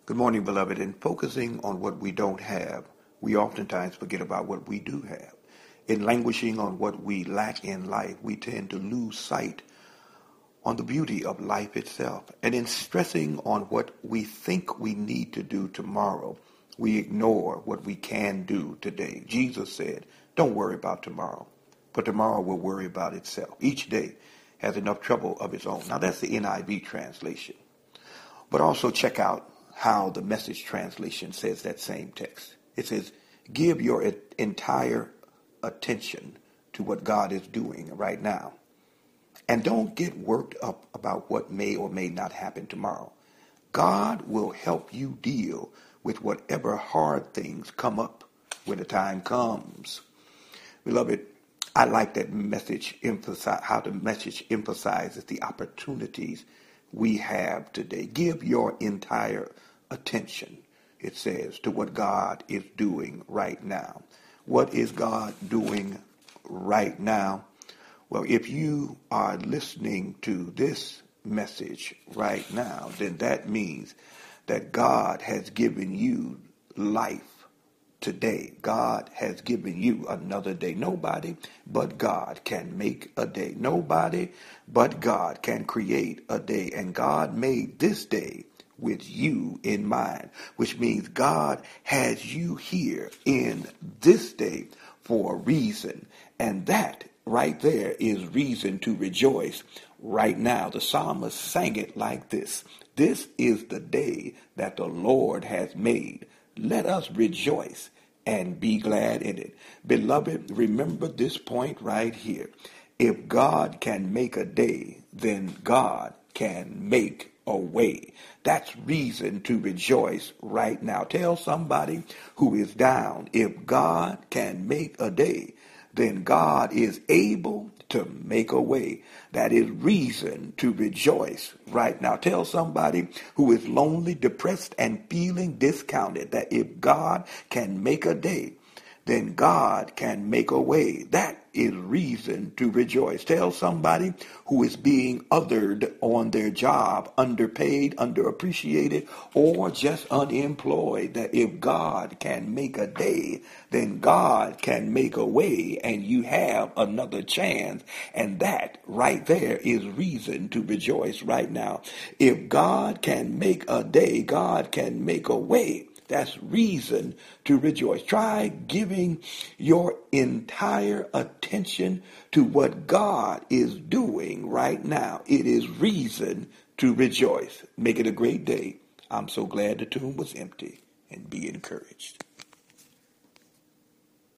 Good morning, beloved. In focusing on what we don't have, we oftentimes forget about what we do have. In languishing on what we lack in life, we tend to lose sight on the beauty of life itself. And in stressing on what we think we need to do tomorrow, we ignore what we can do today. Jesus said, don't worry about tomorrow, for tomorrow will worry about itself. Each day has enough trouble of its own. Now that's the NIV translation. But also check out how the Message translation says that same text. It says, give your entire attention to what God is doing right now. And don't get worked up about what may or may not happen tomorrow. God will help you deal with whatever hard things come up when the time comes. Beloved, I like that message how the message emphasizes the opportunities we have today. Give your entire attention, it says, to what God is doing right now. What is God doing right now? Well, if you are listening to this message right now, then that means that God has given you life today. God has given you another day. Nobody but God can make a day. Nobody but God can create a day. And God made this day with you in mind, which means God has you here in this day for a reason. And that right there is reason to rejoice right now. The psalmist sang it like this. This is the day that the Lord has made. Let us rejoice and be glad in it. Beloved, remember this point right here. If God can make a day, then God can make a way. That's reason to rejoice right now. Tell somebody who is down, if God can make a day, then God is able to make a way. That is reason to rejoice right now. Tell somebody who is lonely, depressed, and feeling discounted that if God can make a day, then God can make a way. That is reason to rejoice. Tell somebody who is being othered on their job, underpaid, underappreciated, or just unemployed, that if God can make a day, then God can make a way, and you have another chance. And that right there is reason to rejoice right now. If God can make a day, God can make a way. That's reason to rejoice. Try giving your entire attention to what God is doing right now. It is reason to rejoice. Make it a great day. I'm so glad the tomb was empty, and be encouraged.